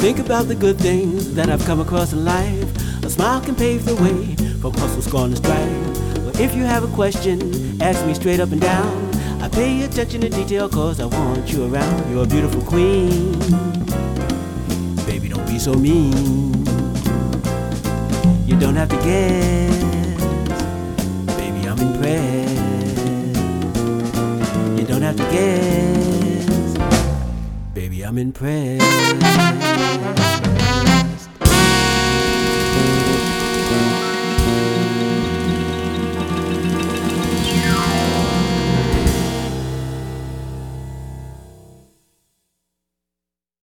Think about the good things that I've come across in life. A smile can pave the way from hustle, scorn, and strife. Well, if you have a question, ask me straight up and down. I pay attention to detail cause I want you around. You're a beautiful queen. Baby, don't be so mean. You don't have to guess. Baby, I'm impressed. You don't have to guess. Baby, I'm impressed.